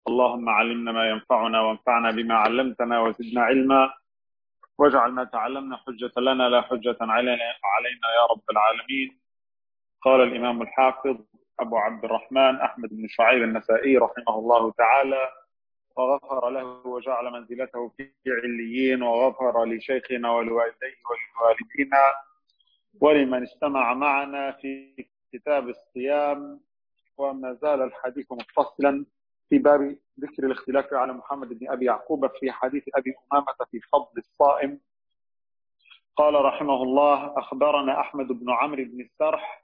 اللهم علمنا ما ينفعنا وانفعنا بما علمتنا وزدنا علما، واجعل ما تعلمنا حجة لنا لا حجة علينا يا رب العالمين. قال الإمام الحافظ أبو عبد الرحمن أحمد بن شعيب النسائي رحمه الله تعالى وغفر له وجعل منزلته في عليين، وغفر لشيخنا ولوالديه ولوالدينا ولمن استمع معنا في كتاب الصيام. وما زال الحديث متصلا في باب ذكر الاختلاف على محمد بن أبي يعقوب في حديث أبي أمامة في فضل الصائم. قال رحمه الله: أخبرنا أحمد بن عمرو بن السرح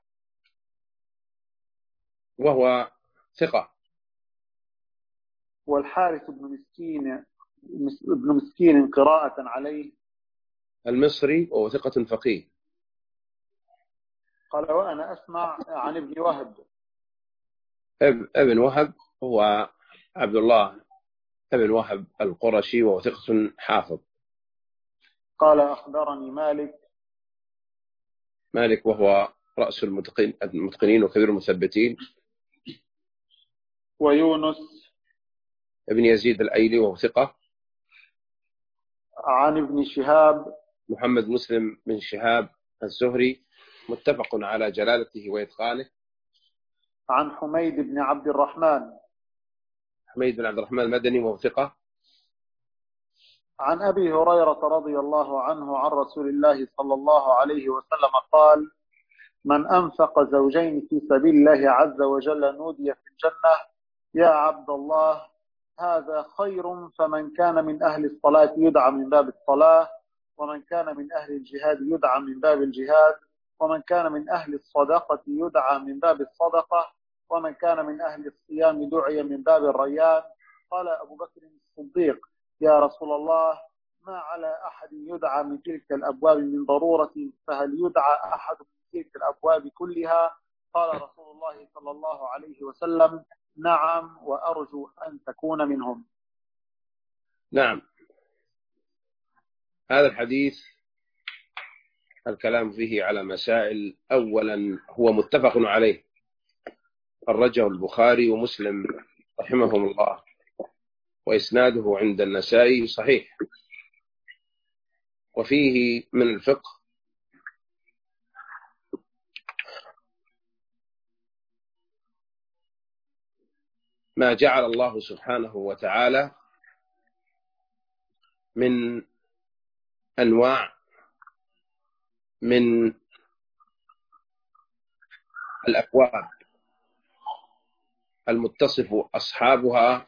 وهو ثقة، والحارث بن مسكين قراءة عليه المصري وهو ثقة فقيه. قال: وأنا أسمع عن ابن وهب. ابن وهب هو عبد الله ابن وهب القرشي وهو ثقة حافظ. قال: أخبرني مالك وهو رأس المتقنين وكبير المثبتين. ويونس ابن يزيد الأيلي وهو ثقة. عن ابن شهاب محمد مسلم بن شهاب الزهري متفق على جلالته وإتقانه. عن حميد بن عبد الرحمن المدني وهو ثقة. عن أبي هريرة رضي الله عنه عن رسول الله صلى الله عليه وسلم قال: من أنفق زوجين في سبيل الله عز وجل نودي في الجنة: يا عبد الله هذا خير. فمن كان من أهل الصلاة يدعى من باب الصلاة، ومن كان من أهل الجهاد يدعى من باب الجهاد، ومن كان من أهل الصدقة يدعى من باب الصدقة، ومن كان من أهل الصيام دعي من باب الريان. قال أبو بكر الصديق: يا رسول الله ما على أحد يدعى من تلك الأبواب من ضرورة، فهل يدعى أحد من تلك الأبواب كلها؟ قال رسول الله صلى الله عليه وسلم: نعم، وأرجو أن تكون منهم. نعم، هذا الحديث الكلام فيه على مسائل. أولا هو متفق عليه، خرجه البخاري ومسلم رحمهم الله، وإسناده عند النسائي صحيح. وفيه من الفقه ما جعل الله سبحانه وتعالى من أنواع من الأبواب المتصف أصحابها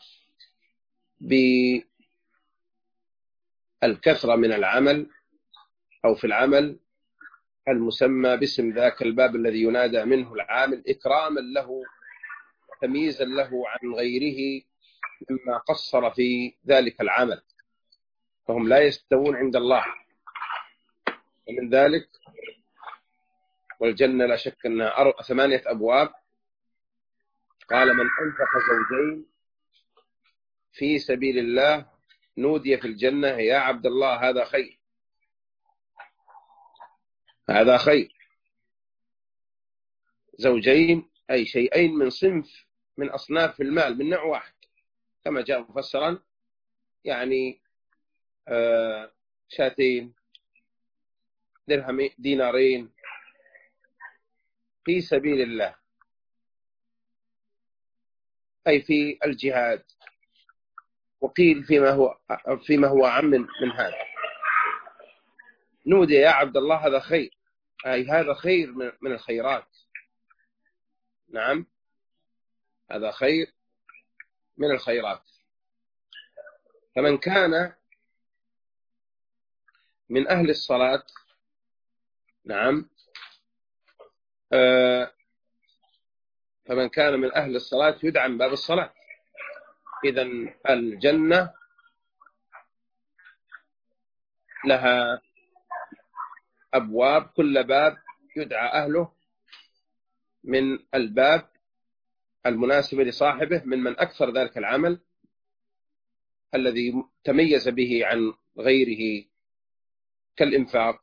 بالكثرة من العمل أو في العمل المسمى باسم ذاك الباب الذي ينادى منه العامل، إكراما له تمييزا له عن غيره مما قصر في ذلك العمل، فهم لا يستوون عند الله. ومن ذلك والجنة لا شك أنها 8 أبواب. قال: من أنفق زوجين في سبيل الله نودي في الجنة يا عبد الله هذا خير. هذا خير، زوجين أي شيئين من صنف من أصناف المال من نوع واحد، كما جاء مفسرا، يعني 2 شاتين، درهم، دينارين في سبيل الله، أي في الجهاد. وقيل فيما هو أعم من هذا، نودي يا عبد الله هذا خير، أي هذا خير من الخيرات. نعم، هذا خير من الخيرات. فمن كان من أهل الصلاة، نعم، فمن كان من أهل الصلاة يدعى من باب الصلاة. إذن الجنة لها أبواب، كل باب يدعى أهله من الباب المناسب لصاحبه من أكثر ذلك العمل الذي تميز به عن غيره، كالإنفاق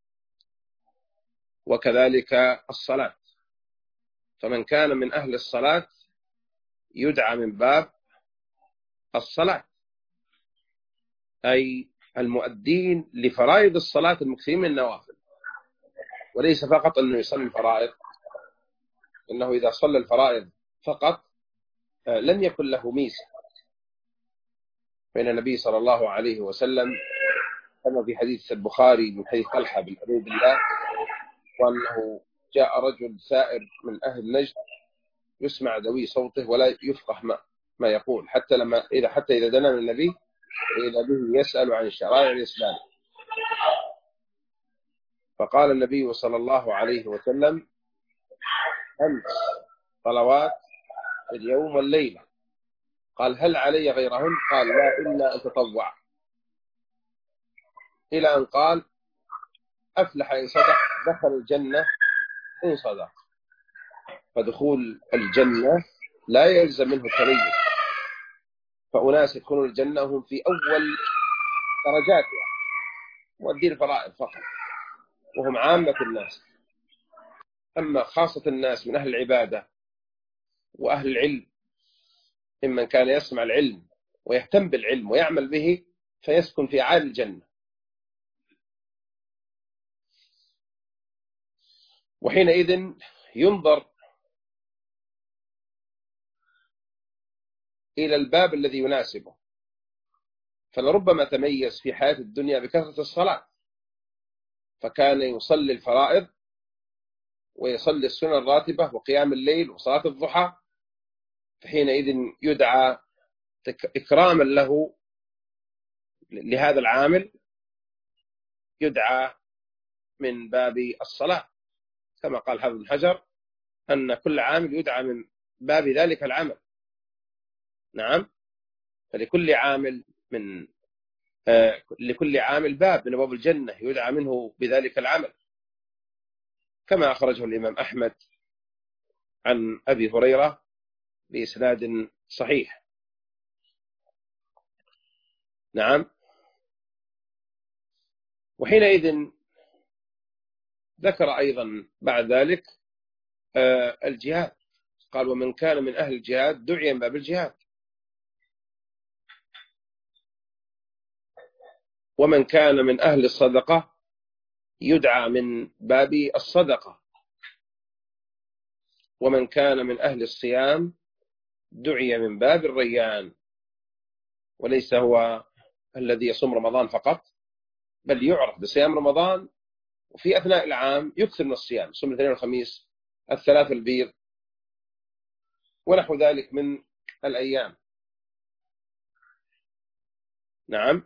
وكذلك الصلاة. فمن كان من أهل الصلاة يدعى من باب الصلاة، أي المؤدين لفرائض الصلاة المكثرين من النوافل، وليس فقط أنه يصلي الفرائض، إنه إذا صلى الفرائض فقط لم يكن له ميزة. فإن النبي صلى الله عليه وسلم كما في حديث البخاري من حديث طلحة بن عبيد الله، وأنه جاء رجل سائر من أهل نجد يسمع دوي صوته ولا يفقه ما يقول، حتى إذا دنا من النبي إذا به يسأل عن شرائع الإسلام. فقال النبي صلى الله عليه وسلم: 5 صلوات اليوم والليلة. قال: هل علي غيرهن؟ قال: لا إلا أن تطوع. إلى أن قال: أفلح إن صدق، دخل الجنة إن صدق. فدخول الجنة لا يلزم منه التميز، فأناس يدخلون الجنة هم في أول درجاتها مؤدين الفرائض فقط، وهم عامة الناس. أما خاصة الناس من أهل العبادة وأهل العلم، ممن كان يسمع العلم ويهتم بالعلم ويعمل به، فيسكن في أعالي الجنة. وحينئذ ينظر إلى الباب الذي يناسبه، فلربما تميز في حياة الدنيا بكثرة الصلاة، فكان يصلي الفرائض ويصلي السنن الراتبة وقيام الليل وصلاة الضحى، فحينئذ يدعى إكراما له لهذا العامل، يدعى من باب الصلاة، كما قال حافظ بن حجر أن كل عامل يدعى من باب ذلك العمل. نعم، فلكل عامل لكل عامل باب من أبواب الجنة يدعى منه بذلك العمل، كما أخرجه الإمام أحمد عن أبي هريرة بإسناد صحيح. نعم. وحينئذ ذكر أيضا بعد ذلك الجهاد، قال: ومن كان من أهل الجهاد دعي من باب الجهاد، ومن كان من أهل الصدقة يدعى من باب الصدقة، ومن كان من أهل الصيام دعي من باب الريان. وليس هو الذي يصوم رمضان فقط، بل يعرف بصيام رمضان، وفي أثناء العام يكثر من الصيام، صوم الاثنين والخميس، الثلاث البيض، ونحو ذلك من الأيام. نعم.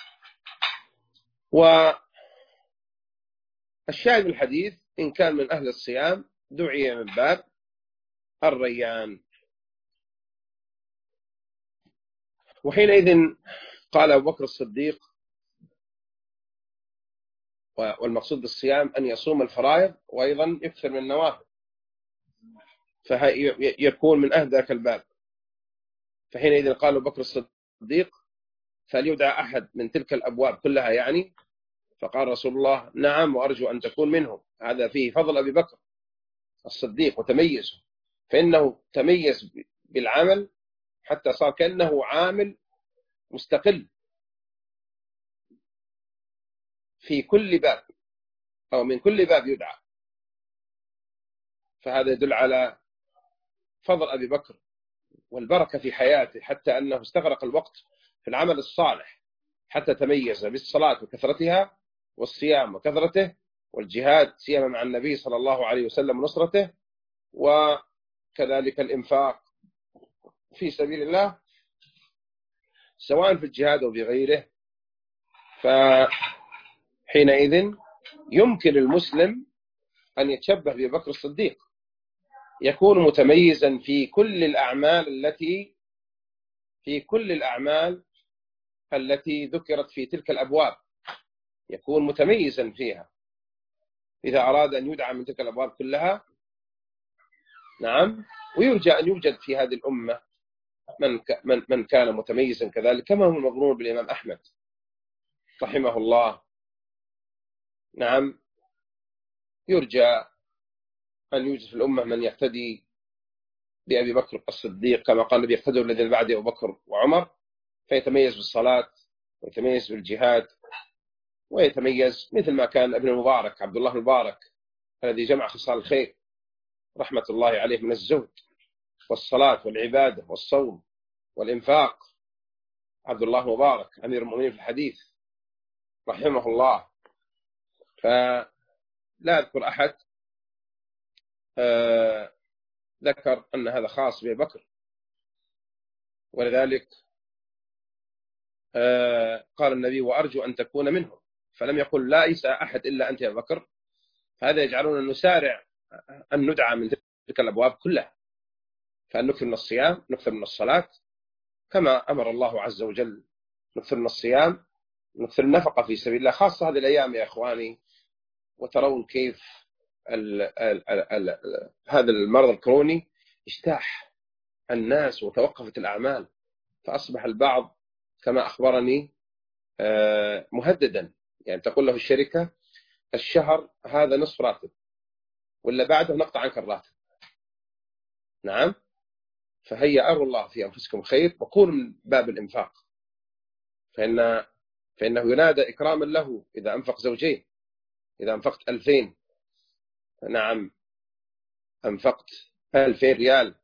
والشاهد الحديث: إن كان من أهل الصيام دعي من باب الريان. وحينئذ قال أبو بكر الصديق: والمقصود بالصيام أن يصوم الفرائض وأيضا يكثر من النوافل، فيكون من أهل ذاك الباب. فحينئذ قال أبو بكر الصديق: فليدعى أحد من تلك الأبواب كلها يعني؟ فقال رسول الله: نعم، وأرجو أن تكون منهم. هذا فيه فضل أبي بكر الصديق وتميزه، فإنه تميز بالعمل حتى صار كأنه عامل مستقل في كل باب، أو من كل باب يدعى. فهذا يدل على فضل أبي بكر والبركة في حياته، حتى أنه استغرق الوقت في العمل الصالح حتى تميز بالصلاة وكثرتها، والصيام وكثرته، والجهاد سيما مع النبي صلى الله عليه وسلم ونصرته، وكذلك الإنفاق في سبيل الله سواء في الجهاد أو بغيره. فحينئذ يمكن المسلم أن يتشبه بأبي بكر الصديق، يكون متميزا في كل الأعمال التي ذكرت في تلك الأبواب، يكون متميزا فيها إذا أراد أن يدعى من تلك الأبواب كلها. نعم. ويرجى أن يوجد في هذه الأمة من كان متميزا كذلك، كما هو المظنون بالإمام أحمد رحمه الله. نعم. يرجى أن يوجد في الأمة من يقتدي بأبي بكر الصديق، كما قال النبي: يقتدوا الذين بعد أبو بكر وعمر. فيتميز بالصلاة ويتميز بالجهاد ويتميز مثل ما كان ابن المبارك عبد الله المبارك الذي جمع خصال الخير رحمة الله عليه من الزهد والصلاة والعبادة والصوم والإنفاق. عبد الله المبارك أمير المؤمنين في الحديث رحمه الله. فلا أذكر أحد ذكر أن هذا خاص بأبي بكر، ولذلك قال النبي وأرجو أن تكون منهم، فلم يقل لا ليس أحد إلا أنت يا بكر. هذا يجعلنا نسارع أن ندعى من تلك الأبواب كلها، فأن نكثر من الصيام، نكثر من الصلاة كما أمر الله عز وجل، نكثر من الصيام، نكثر النفقة في سبيل الله، خاصة هذه الأيام يا إخواني. وترون كيف هذا المرض الكروني اجتاح الناس وتوقفت الأعمال، فأصبح البعض كما أخبرني مهددا، يعني تقول له الشركة الشهر هذا نصف راتب ولا بعده نقطع عنك الراتب. نعم. فهيا أروا الله في أنفسكم خير وكونوا من باب الإنفاق، فإنه ينادى إكراما له إذا أنفق زوجين، إذا أنفقت 2000، نعم، أنفقت 2000 ريال،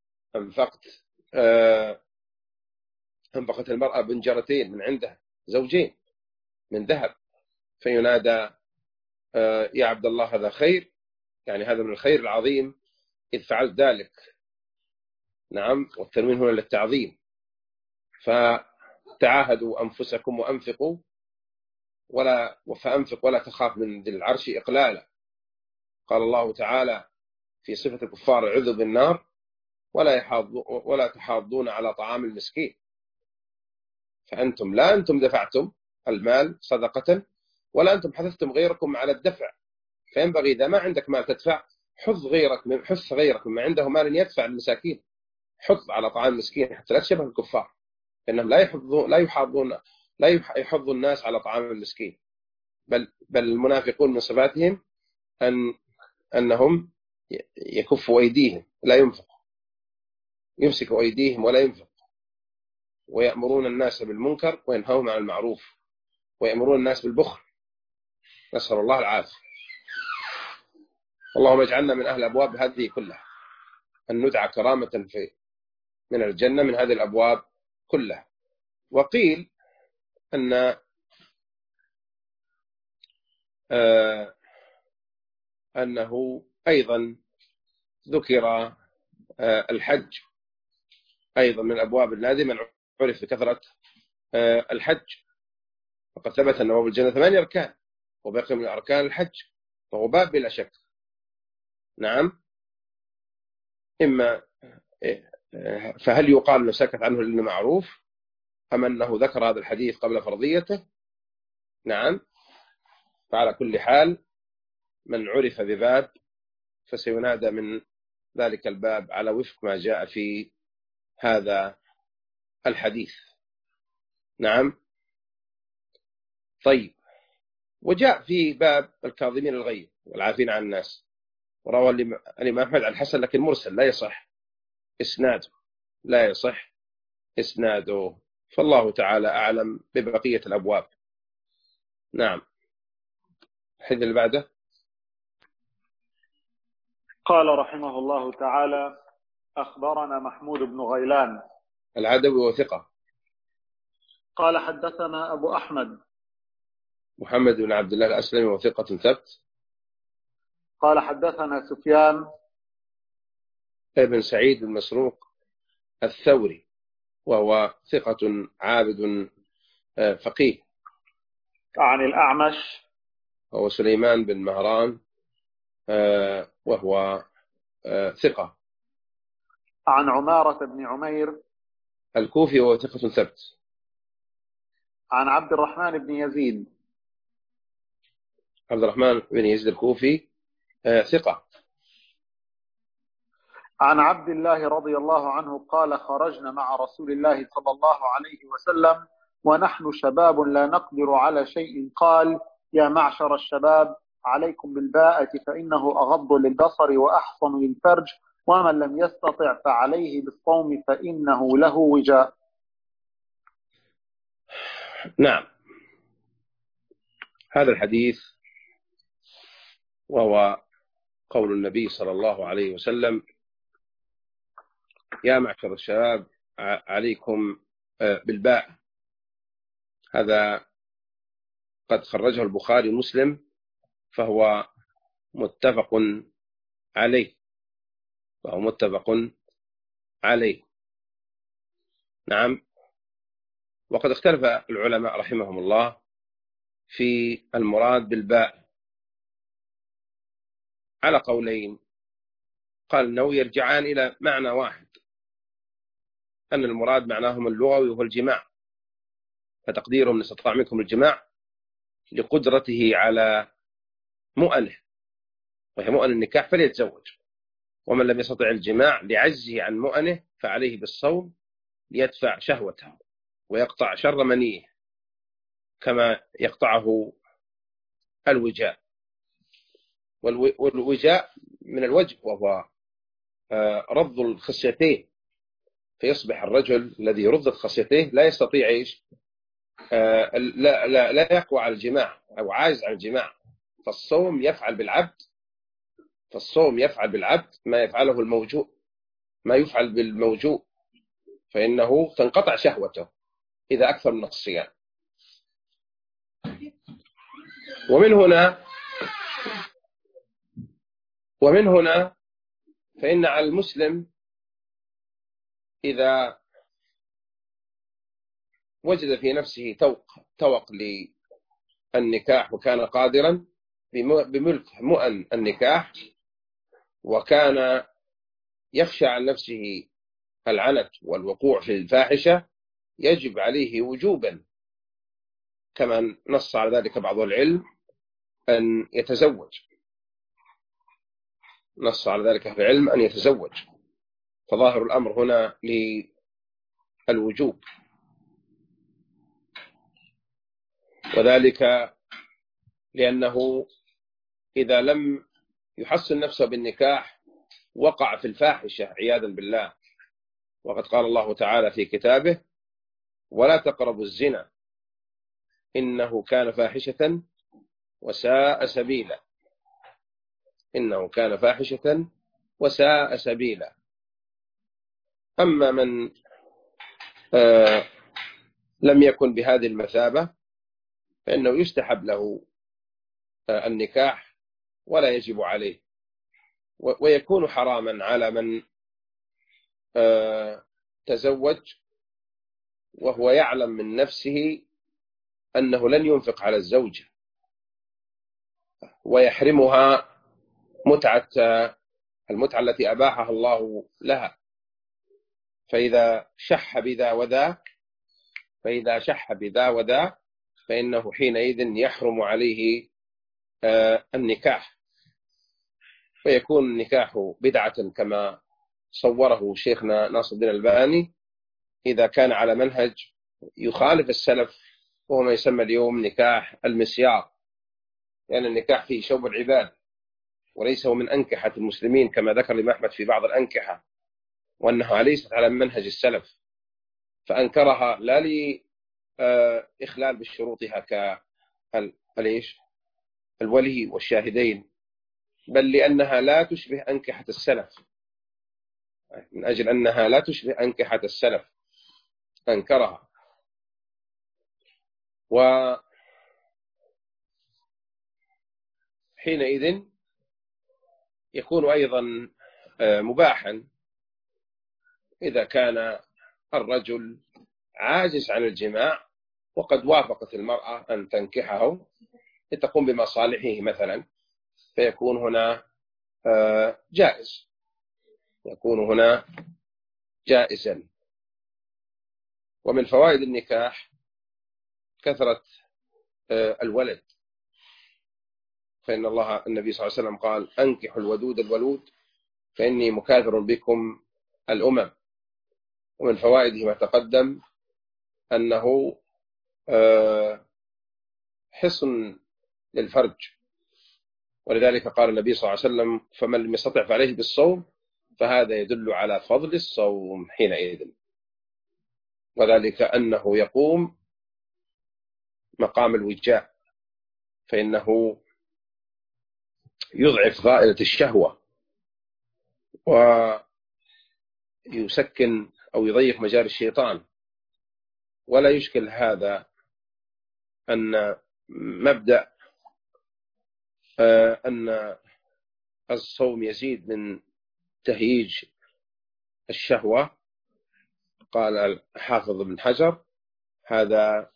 أنفقت المرأة بنجرتين من عندها، زوجين من ذهب، فينادى يا عبد الله هذا خير، يعني هذا من الخير العظيم إذ فعلت ذلك. نعم. والتنوين هنا للتعظيم. فتعاهدوا أنفسكم وأنفقوا فأنفق ولا تخاف من ذي العرش إقلالا. قال الله تعالى في صفة الكفار عذوا بالنار ولا تحاضون على طعام المسكين. فأنتم لا أنتم دفعتم المال صدقة ولا أنتم حثثتم غيركم على الدفع، فينبغي إذا ما عندك مال تدفع حث غيرك مما عنده مال يدفع المساكين، حث على طعام المسكين حتى لا تشبه الكفار، فإنهم لا يحضوا الناس على طعام المسكين، بل المنافقون من صفاتهم أنهم يكفوا أيديهم لا ينفقوا، يمسكوا أيديهم ولا ينفق، ويأمرون الناس بالمنكر وينهون عن المعروف، ويأمرون الناس بالبخل، نسأل الله العافية. اللهم اجعلنا من أهل الأبواب هذه كلها، أن ندعى كرامة من الجنة من هذه الأبواب كلها. وقيل أنه أيضا ذكر الحج أيضا من الأبواب النادمة، من عرف بكثرة الحج، فقد ثبت أن أبواب الجنة 8 أركان، وبقي من أركان الحج، فهو باب بلا شك. نعم. فهل يقال أنه سكت عنه لأنه معروف، أم أنه ذكر هذا الحديث قبل فرضيته؟ نعم. فعلى كل حال من عرف بباب فسينادى من ذلك الباب على وفق ما جاء في هذا الحديث. نعم. طيب. وجاء في باب الكاظمين الغيظ والعافين عن الناس، وروى الإمام أحمد عن الحسن لكن مرسل لا يصح إسناده، فالله تعالى أعلم ببقية الأبواب. نعم. الحديث اللي بعده قال رحمه الله تعالى: أخبرنا محمود بن غيلان العدوي وثقة. قال حدثنا أبو أحمد محمد بن عبد الله الأسلمي وثقة ثبت. قال حدثنا سفيان ابن سعيد بن مسروق الثوري وهو ثقة عابد فقيه. عن الأعمش وهو سليمان بن مهران وهو ثقة. عن عمارة بن عمير الكوفي وهو ثقة ثبت. عن عبد الرحمن بن يزيد عبد الرحمن بن يزيد الكوفي ثقة. عن عبد الله رضي الله عنه قال: خرجنا مع رسول الله صلى الله عليه وسلم ونحن شباب لا نقدر على شيء، قال: يا معشر الشباب عليكم بالباءة فإنه أغض للبصر وأحصن للفرج، ومن لم يستطع فعليه بالصوم فإنه له وجاء. نعم، هذا الحديث وهو قول النبي صلى الله عليه وسلم: يا معشر الشباب عليكم بالباء. هذا قد خرجه البخاري ومسلم، فهو متفق عليه، نعم. وقد اختلف العلماء رحمهم الله في المراد بالباء على قولين. قال أنه يرجعان إلى معنى واحد، أن المراد معناهم اللغوي وهو الجماع، فتقديرهم من استطاع منكم الجماع لقدرته على مؤنه، وهي مؤن النكاح فليتزوج، ومن لم يستطع الجماع لعجزه عن مؤنه فعليه بالصوم ليدفع شهوته ويقطع شر منيه كما يقطعه الوجاء. والوجاء من الوجه، وهو رض الخصيتين، فيصبح الرجل الذي رضت خصيتيه لا يستطيع لا يقوى على الجماع أو عاجز عن الجماع. فالصوم يفعل بالعبد ما يفعله الموجوء، ما يفعل بالموجوء، فإنه تنقطع شهوته إذا أكثر من الصيام. ومن هنا فإن على المسلم إذا وجد في نفسه توق للنكاح وكان قادرا بملك مؤن النكاح، وكان يخشى عن نفسه العنت والوقوع في الفاحشة، يجب عليه وجوبا كما نص على ذلك بعض العلم أن يتزوج. فظاهر الأمر هنا للوجوب، وذلك لأنه إذا لم يحصن نفسه بالنكاح وقع في الفاحشة عياذا بالله. وقد قال الله تعالى في كتابه: ولا تقربوا الزنا إنه كان فاحشة وساء سبيلا. أما من لم يكن بهذه المثابة فإنه يستحب له النكاح ولا يجب عليه، ويكون حراما على من تزوج وهو يعلم من نفسه أنه لن ينفق على الزوجة، ويحرمها المتعة التي أباحها الله لها. فإذا شح بذا وذاك فإنه حينئذ يحرم عليه النكاح، ويكون النكاح بدعة كما صوره شيخنا ناصر الدين الألباني إذا كان على منهج يخالف السلف، وهو ما يسمى اليوم نكاح المسيار، لأن النكاح فيه شوب العباد وليس هو من أنكحة المسلمين كما ذكر الإمام أحمد في بعض الأنكحة، وأنها ليست على منهج السلف، فأنكرها لا لإخلال بشروطها كالولي والشاهدين، بل لأنها لا تشبه أنكحة السلف. من أجل أنها لا تشبه أنكحة السلف أنكرها. وحينئذ يكون أيضا مباحا إذا كان الرجل عاجز عن الجماع وقد وافقت المرأة أن تنكحه لتقوم بمصالحه مثلا، فيكون هنا جائزا. ومن فوائد النكاح كثرة الولد، فإن النبي صلى الله عليه وسلم قال: أنكحوا الودود الولود فإني مكاثر بكم الأمم. ومن فوائده ما تقدم أنه حصن للفرج، ولذلك قال النبي صلى الله عليه وسلم: فمن لم يستطع فعليه بالصوم، فهذا يدل على فضل الصوم حينئذ، وذلك أنه يقوم مقام الوجاء، فإنه يضعف غائلة الشهوة ويسكن أو يضيق مجال الشيطان. ولا يشكل هذا أن مبدأ أن الصوم يزيد من تهييج الشهوة. قال حافظ ابن حجر هذا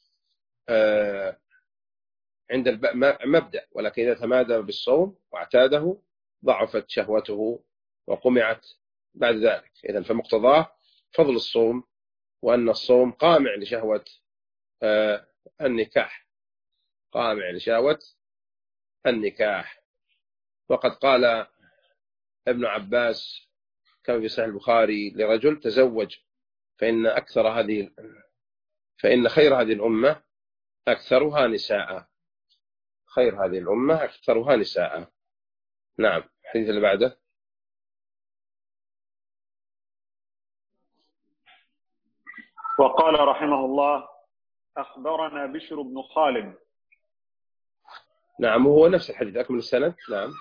عند مبدأ، ولكن إذا تمادى بالصوم واعتاده ضعفت شهوته وقمعت بعد ذلك. إذن فمقتضاه فضل الصوم، وأن الصوم قامع لشهوة النكاح، قامع لشهوة النكاح. وقد قال ابن عباس كما في صحيح البخاري لرجل تزوج فإن خير هذه الأمة أكثرها نساء، خير هذه الأمة أكثرها نساء. نعم. الحديث اللي بعده. وقال رحمه الله: أخبرنا بشر بن خالد. نعم، وهو نفس الحديث أكمل السند. نعم.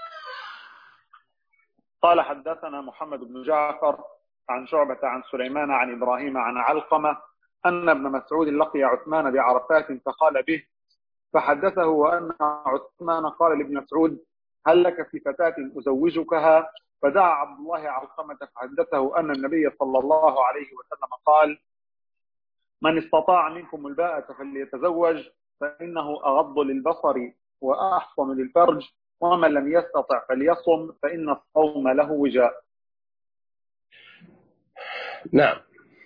قال: حدثنا محمد بن جعفر عن شعبة عن سليمان عن إبراهيم عن علقمة أن ابن مسعود لقي عثمان بعرفات فقال به، فحدثه وأن عثمان قال لابن مسعود: هل لك في فتاة أزوجكها؟ فدعا عبد الله علقمة فحدثه أن النبي صلى الله عليه وسلم قال: من استطاع منكم الباءة فليتزوج، فإنه أغض للبصر وأحصن للفرج، ومن لم يستطع فليصم، فإن الصوم له وجاء. نعم.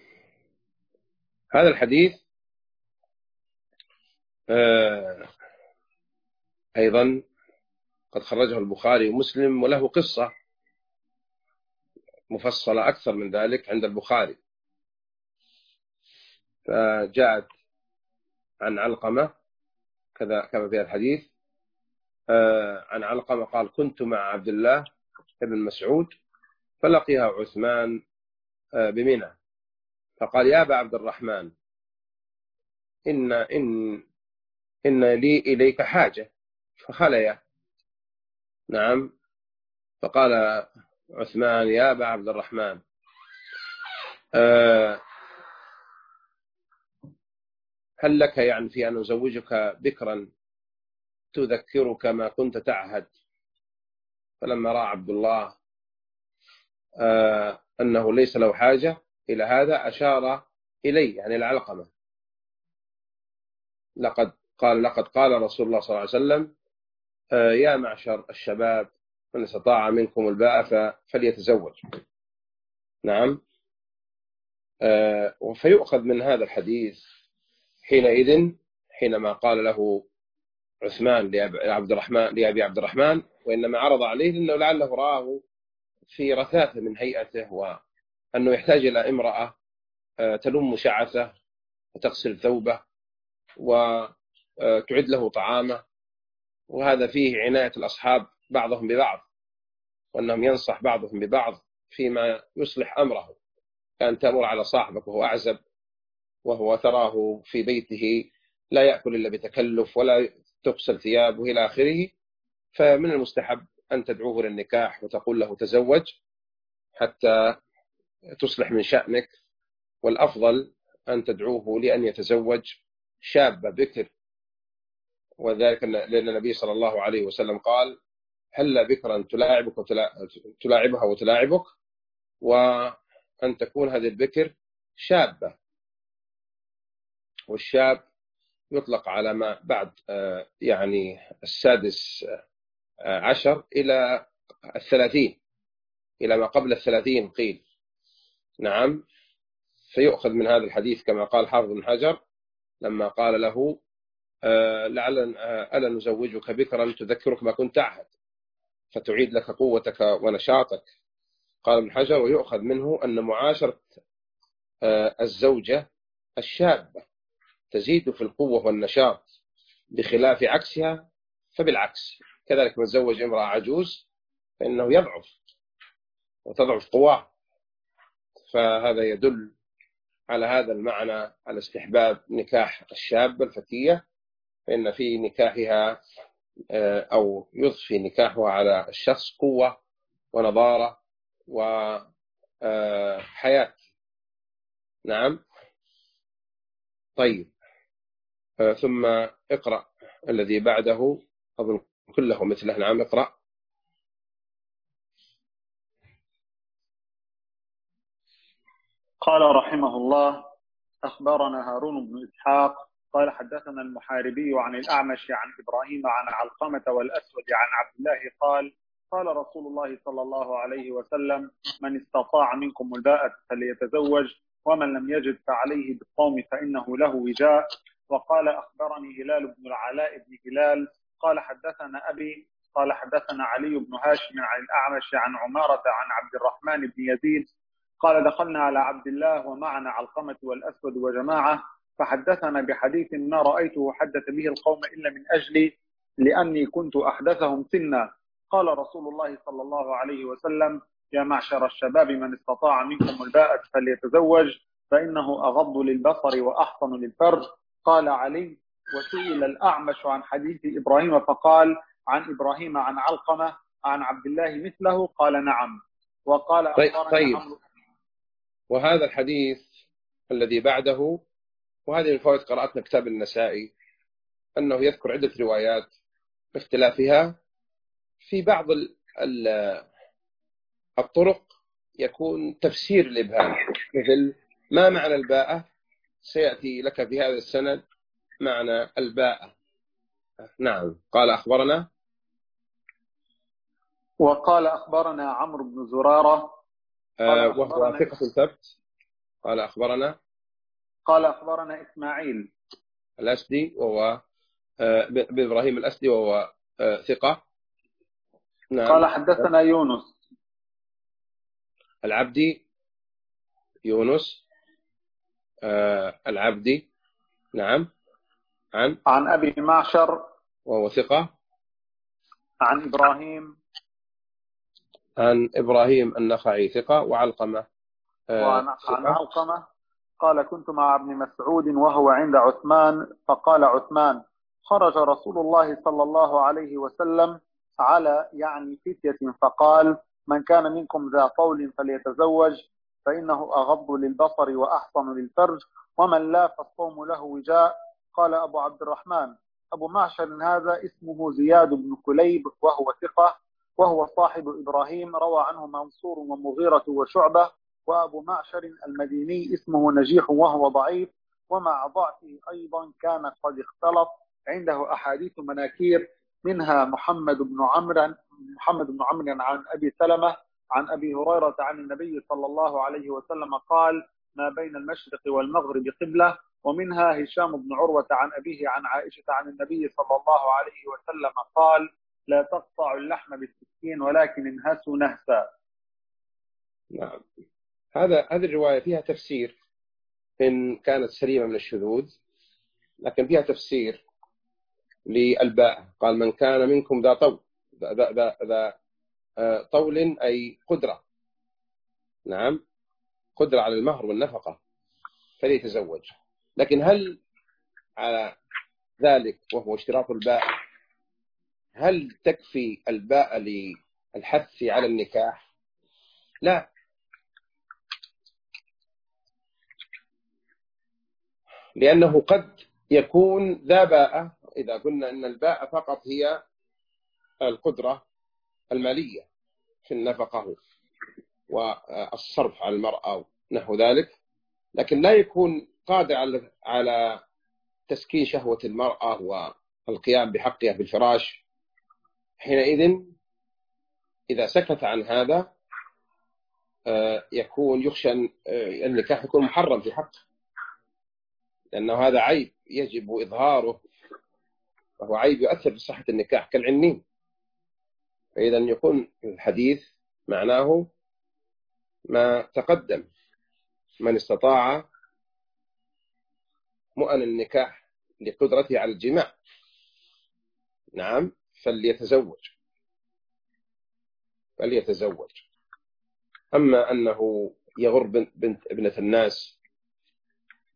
هذا الحديث أيضا قد خرجه البخاري ومسلم، وله قصة مفصلة أكثر من ذلك عند البخاري. فجاءت عن علقمة كذا كما في الحديث عن علقمة قال: كنت مع عبد الله بن مسعود فلقيها عثمان بمنى فقال: يا أبا عبد الرحمن، إن لي إليك حاجة. فخليا. نعم. فقال عثمان: يا أبا عبد الرحمن، هل لك يعني في أن أزوجك بكرا تذكرك ما كنت تعهد؟ فلما رأى عبد الله أنه ليس له حاجة إلى هذا أشار إليه، يعني العلقمة. لقد قال رسول الله صلى الله عليه وسلم: يا معشر الشباب من استطاع منكم الباءة فليتزوج. نعم. فيؤخذ من هذا الحديث حينئذ حينما قال له عثمان لأبي عبد الرحمن، وإنما عرض عليه لأنه لعله رآه في رثاثة من هيئته، وأنه يحتاج إلى امرأة تلم شعثه وتغسل ثوبه وتعد له طعامه، وهذا فيه عناية الأصحاب بعضهم ببعض، وأنهم ينصح بعضهم ببعض فيما يصلح أمره. كان تأمر على صاحبك وهو أعزب، وهو تراه في بيته لا يأكل إلا بتكلف ولا تغسل ثيابه إلى آخره، فمن المستحب أن تدعوه للنكاح وتقول له تزوج حتى تصلح من شأنك، والأفضل أن تدعوه لأن يتزوج شابة بكر. وذلك لأن النبي صلى الله عليه وسلم قال: هل بكرا تلاعبها وتلاعبك، وأن تكون هذه البكر شابة. والشاب يطلق على ما بعد يعني 16 إلى 30، إلى ما قبل 30 قيل. نعم. فيؤخذ من هذا الحديث كما قال حافظ بن حجر لما قال له: ألا نزوجك بكرا تذكرك ما كنت تعهد فتعيد لك قوتك ونشاطك. قال ابن حجر: ويؤخذ منه أن معاشرة الزوجة الشابة تزيد في القوة والنشاط بخلاف عكسها، فبالعكس كذلك من تزوج امرأة عجوز فإنه يضعف وتضعف قواه. فهذا يدل على هذا المعنى على استحباب نكاح الشابة الفتية، فإن في نكاحها أو يضفي نكاحها على الشخص قوة ونضارة وحياة. نعم. طيب، ثم اقرأ الذي بعده، أظن كله مثله. نعم، اقرأ. قال رحمه الله: أخبرنا هارون بن إسحاق قال حدثنا المحاربي عن الأعمش عن إبراهيم عن علقمة والأسود عن عبد الله قال: قال رسول الله صلى الله عليه وسلم: من استطاع منكم الباءة فليتزوج، ومن لم يجد فعليه بالصوم فإنه له وجاء. وقال: أخبرني هلال بن العلاء بن هلال قال حدثنا أبي قال حدثنا علي بن هاشم عن الأعمش عن عمارة عن عبد الرحمن بن يزيد قال: دخلنا على عبد الله ومعنا علقمة والأسود وجماعة، فحدثنا بحديث ما رأيته حدث به القوم إلا من أجلي، لأني كنت أحدثهم سنا. قال رسول الله صلى الله عليه وسلم: يا معشر الشباب من استطاع منكم الباءة فليتزوج، فإنه أغض للبصر وأحصن للفرج. قال علي: وسئل الأعمش عن حديث إبراهيم فقال: عن إبراهيم عن علقمة عن عبد الله مثله؟ قال: نعم. وقال: أخبرني طيب. عمرو. وهذا الحديث الذي بعده، وهذه من فوائد قراءتنا كتاب النسائي، أنه يذكر عدة روايات باختلافها. في بعض الطرق يكون تفسير الإبهام، مثل ما معنى الباءة، سيأتي لك في هذا السند معنى الباءة. نعم. قال: أخبرنا. وقال: أخبرنا عمرو بن زرارة وهو ثقة ثبت. قال: أخبرنا. قال: أخبرنا إسماعيل الأسدي، وهو بإبراهيم الأسدي، وهو ثقة. نعم. قال: حدثنا يونس العبدي، يونس العبدي. نعم. عن أبي معشر وهو ثقة. عن إبراهيم عن إبراهيم النخعي ثقة. وعلقمة عن ثقة. علقمة قال: كنت مع ابن مسعود وهو عند عثمان، فقال عثمان: خرج رسول الله صلى الله عليه وسلم على فتية، فقال: من كان منكم ذا طول فليتزوج، فإنه أغض للبصر وأحصن للفرج، ومن لا فالصوم له وجاء. قال أبو عبد الرحمن: أبو معشر هذا اسمه زياد بن كليب وهو ثقة، وهو صاحب إبراهيم، روى عنه منصور ومغيرة وشعبة. وأبو معشر المديني اسمه نجيح وهو ضعيف، ومع ضعفه أيضا كان قد اختلط، عنده أحاديث مناكير، منها محمد بن عمرو عن أبي سلمة عن أبي هريرة عن النبي صلى الله عليه وسلم قال: ما بين المشرق والمغرب قبلة. ومنها هشام بن عروة عن أبيه عن عائشة عن النبي صلى الله عليه وسلم قال: لا تقطع اللحم بالسكين ولكن انهسوا نهسا. نعم. هذه الرواية فيها تفسير، إن كانت سليمة من الشذوذ، لكن فيها تفسير للباء. قال: من كان منكم ذا طول، ذا طول أي قدرة. نعم، قدرة على المهر والنفقة فليتزوج. لكن هل على ذلك، وهو اشتراط الباء، هل تكفي الباء للحث على النكاح؟ لا، لأنه قد يكون ذا باء. إذا قلنا أن الباء فقط هي القدرة المالية في النفقة والصرف على المرأة ونحو ذلك، لكن لا يكون قادر على تسكين شهوة المرأة والقيام بحقها بالفراش. حينئذ إذا سكت عن هذا يكون يخشى النكاح يكون محرم في حقه، لأنه هذا عيب يجب إظهاره، وهو عيب يؤثر في صحة النكاح كالعنين. فإذا يكون الحديث معناه ما تقدم: من استطاع مؤن النكاح لقدرته على الجماع، نعم، فليتزوج. أما أنه يغر بنت ابنة الناس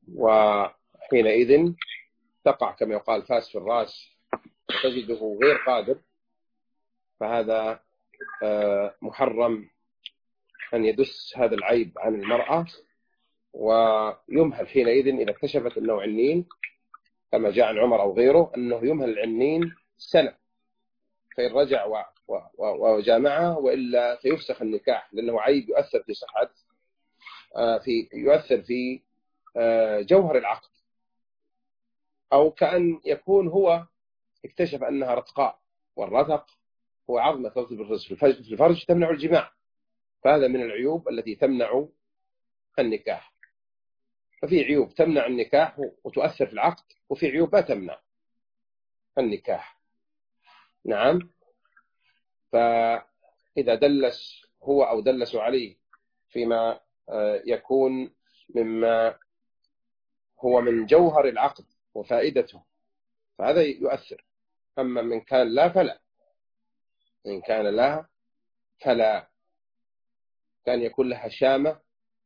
وحينئذ تقع كما يقال فاس في الرأس وتجده غير قادر، فهذا محرم أن يدس هذا العيب عن المرأة، ويمهل حينئذ إذا اكتشفت أنه عنين كما جاء عن عمر أو غيره أنه يمهل العنين سنة، فإن رجع وجامعها وإلا فيفسخ النكاح، لأنه عيب يؤثر في صحة يؤثر في جوهر العقد. أو كأن يكون هو اكتشف أنها رتقاء، والرتق هو عظمة ترتبط في الفرج تمنع الجماع، فهذا من العيوب التي تمنع النكاح. ففي عيوب تمنع النكاح وتؤثر في العقد، وفي عيوب ما تمنع النكاح. نعم. فإذا دلس هو أو دلسوا عليه فيما يكون مما هو من جوهر العقد وفائدته فهذا يؤثر. أما من كان لا فلا، إن كان لا فلا، كان يكون لها شامة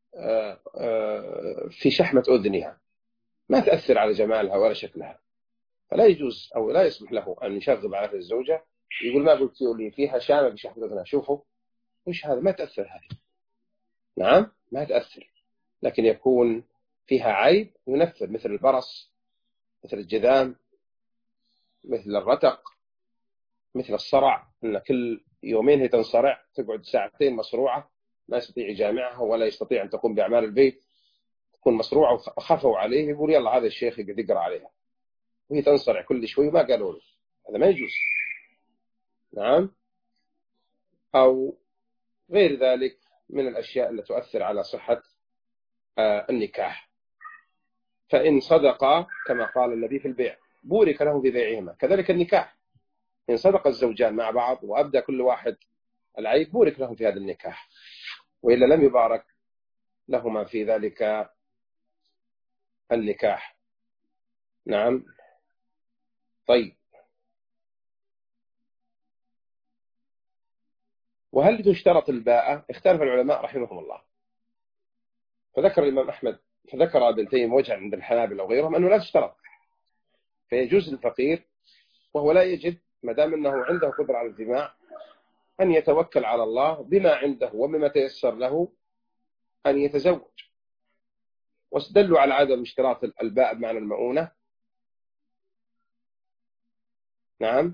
في شحمة أذنها ما تأثر على جمالها ولا شكلها، فلا يجوز أو لا يسمح له أن يشغب على الزوجة يقول ما قلت لي فيها شامة في شحمة أذنها، شوفوا وش هذا، ما تأثر هذه. نعم ما تأثر، لكن يكون فيها عيب ينفر، مثل البرص، مثل الجذام، مثل الرتق، مثل الصرع، أن كل يومين هي تنصرع، تقعد ساعتين مصروعة ما يستطيع يجامعها ولا يستطيع أن تقوم بأعمال البيت، تكون مصروعة وخافوا عليه يقول يلا هذا الشيخ يقعد يقرأ عليها، وهي تنصرع كل شوي وما قالوا له، هذا ما يجوز. نعم. أو غير ذلك من الأشياء التي تؤثر على صحة النكاح. فإن صدقا كما قال النبي في البيع بورك له في بيعهما، كذلك النكاح إن صدق الزوجان مع بعض وأبدى كل واحد العيب بورك لهم في هذا النكاح، وإلا لم يبارك لهما في ذلك النكاح. نعم. طيب، وهل تشترط الباءة؟ اختلف العلماء رحمهم الله، فذكر الإمام أحمد فذكر ابن تيمية وجها عند الحنابلة وغيرهم أنه لا تشترط، فيجوز للفقير وهو لا يجد ما دام أنه عنده قدرة على الجماع أن يتوكل على الله بما عنده وبما تيسر له أن يتزوج. واستدلوا على عدم اشتراط الباء بمعنى المؤونة. نعم.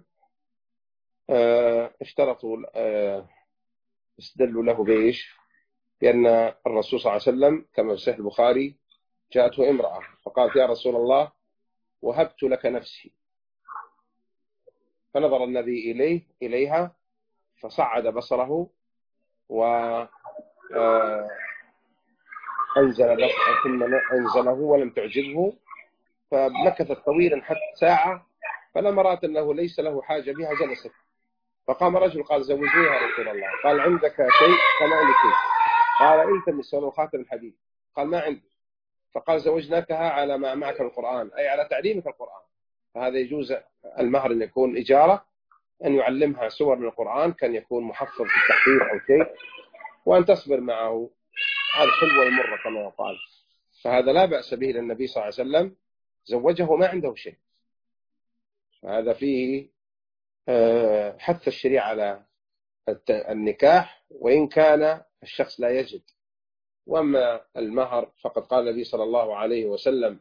اشترطوا استدلوا له بإيش؟ بأن الرسول صلى الله عليه وسلم كما في صحيح البخاري جاءته امرأة فقالت يا رسول الله وهبت لك نفسي، فنظر النبي إليها فصعد بصره وأنزل ثم أنزله ولم تعجبه، فمكثت طويلا حتى ساعة، فلما رأت أنه ليس له حاجة بها جلست، فقام رجل قال زوجني يا رسول الله، قال عندك شيء؟ قال ما عندي شيء. قال التمس ولو خاتم الحديد، قال ما عندي، فقال زوجناكها على ما معك القرآن، أي على تعليمك القرآن. فهذا يجوز المهر أن يكون إجارة، أن يعلمها سور من القرآن كان يكون محفظ في التحفيظ أو شيء، وأن تصبر معه على الحلوة والمرة كما يقال، فهذا لا بأس به للنبي صلى الله عليه وسلم زوجه ما عنده شيء. فهذا فيه حث الشريعة على النكاح وإن كان الشخص لا يجد. وأما المهر فقد قال النبي صلى الله عليه وسلم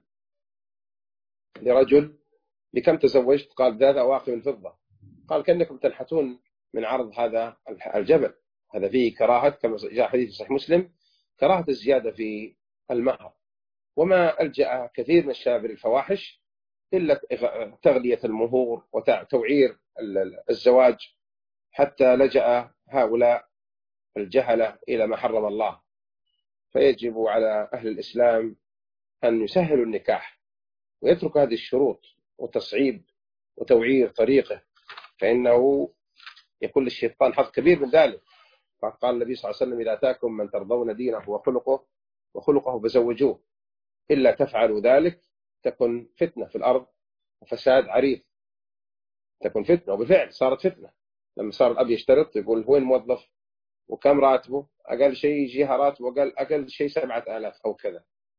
لرجل بكم تزوجت؟ قال ذات أواقم الفضة. قال كأنكم تنحتون من عرض هذا الجبل. هذا فيه كراهة كما جاء حديث صحيح مسلم، كراهة الزيادة في المهر. وما ألجأ كثير من الشباب للفواحش إلا تغلية المهور وتوعير الزواج، حتى لجأ هؤلاء الجهلة إلى ما حرم الله. فيجب على أهل الإسلام أن يسهلوا النكاح ويترك هذه الشروط وتصعيب وتوعير طريقه، فإنه يكون للشيطان حظ كبير من ذلك. فقال النبي صلى الله عليه وسلم إذا أتاكم من ترضون دينه وخلقه فزوجوه، إلا تفعلوا ذلك تكن فتنة في الأرض وفساد عريض. تكن فتنة، وبالفعل صارت فتنة لما صار الأب يشترط يقول وين موظف وكم راتبه، أقل شيء يجيها راتبه أقل شيء 7,000 أو كذا،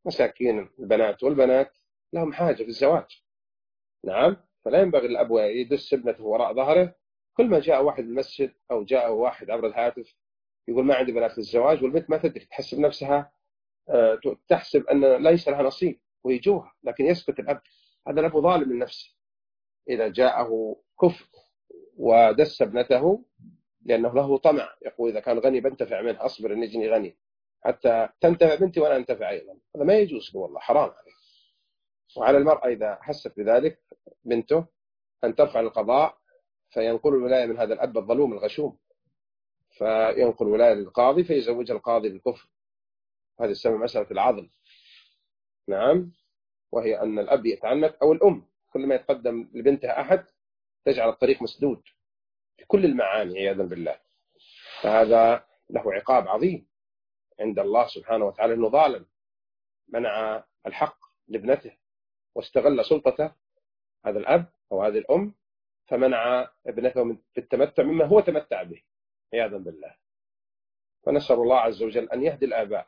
مساكين البنات، والبنات لهم حاجة في الزواج. نعم، فلا ينبغي الأب يدس ابنته وراء ظهره. كل ما جاء واحد المسجد أو جاء واحد عبر الهاتف يقول ما عندي بنات للزواج، والبنت ما تدري، تحسب نفسها تحسب أن ليس لها نصيب ويجوها، لكن يسكت الأب. هذا الأب ظالم من نفسه إذا جاءه كفء ودس ابنته، لأنه له طمع، يقول إذا كان غني بنتفع منه، أصبر أن يجني غني حتى تنتفع بنتي وأنا أنتفع أيضا. هذا ما يجوز، والله حرام عليه. وعلى المرأة إذا حست بذلك بنته أن ترفع القضاء، فينقل الولاية من هذا الأب الظلوم الغشوم، فينقل الولاية للقاضي فيزوجها القاضي بالكفر. هذه تسمى مسألة العضل. نعم، وهي أن الأب يتعنت أو الأم كل ما يتقدم لبنتها أحد تجعل الطريق مسدود في كل المعاني عياذا بالله. فهذا له عقاب عظيم عند الله سبحانه وتعالى، أنه ظالم، منع الحق لابنته واستغل سلطته هذا الأب أو هذه الأم، فمنع ابنته من التمتع مما هو تمتع به عياذا بالله. فنسأل الله عز وجل أن يهدي الآباء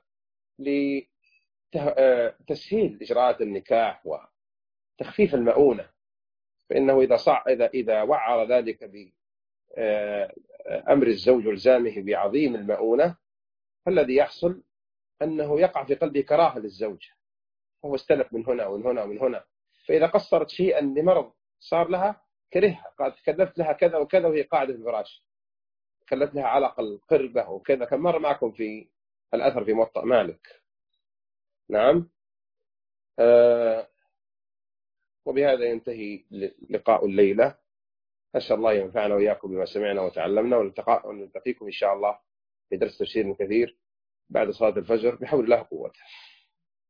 لتسهيل إجراءات النكاح وتخفيف المؤونة، فإنه إذا وعر ذلك بأمر الزوج والزامه بعظيم المؤونة، فالذي يحصل أنه يقع في قلبه كراهة للزوجة، هو استلف من هنا ومن هنا ومن هنا، فإذا قصرت شيئا لمرض صار لها كرهها، قالت كلفت لها كذا وكذا وهي قاعدة في الفراش، كلفت لها علق القربة وكذا، كم مرة معكم في الأثر في موطأ مالك. نعم. وبهذا ينتهي لقاء الليلة. أسأل الله ينفعنا وإياكم بما سمعنا وتعلمنا، ونلتقيكم إن شاء الله في درس تفسير كثير بعد صلاة الفجر بحول الله وقوته.